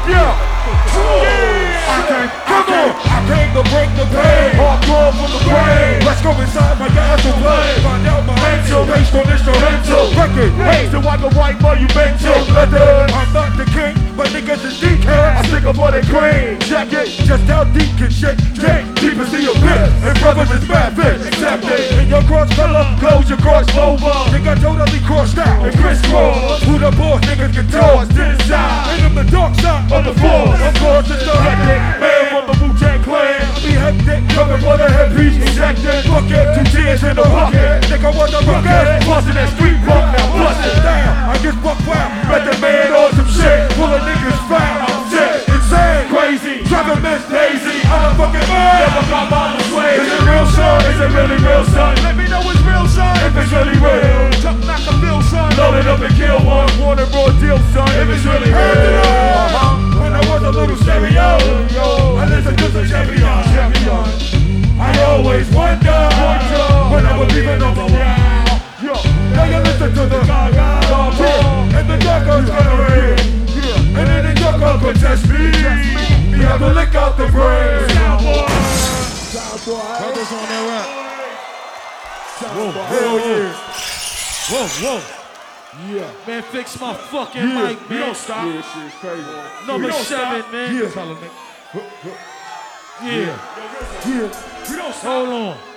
I came to break the pain. Hardcore from the brain. Let's go inside my gas and play. Find out my mental based on instrumental record. Hey, so I can write monumental letters. I'm not the king, but niggas is DK. I stick up for the cream jacket. Just how deep can shit get? Deep as the abyss. And brothers is mad fit. Accepted. In your cross color, close your cross over. Nigga totally crossed out and crisscross. Who the boss niggas can toss to the side. And I'm the dark side on the floor. Of course it's the hectic man from the Wu-Tang Clan. I be hectic, coming for the headpiece. Ejected, bucket, 2 tears in the bucket. Nigga want the rocket, bustin' that street punk, now bust it down. I just buck wild, bet the man on some shit. Full of niggas found, I'm shit, insane, crazy, driving Miss Daisy. I'm a fucking man, never got my sway. Is it real, son? Is it really real, son? Let me know it's real, son. If it's really real, jump knock the bill, son. Load it up and kill one, wanted raw deal, son. If it's really real, when I was a little stereo, I listened to the champion. I always wonder when I was leaving on the ground. Now you listen to the and the darkers gonna ring. And then the darker could test me. You have to lick out the brain. Brothers on their rap. Whoa. Yeah. Man, fix my fucking mic, man. We don't stop. Yeah, shit's crazy. Number 7, man. Yeah. Yeah. We don't stop. Hold on.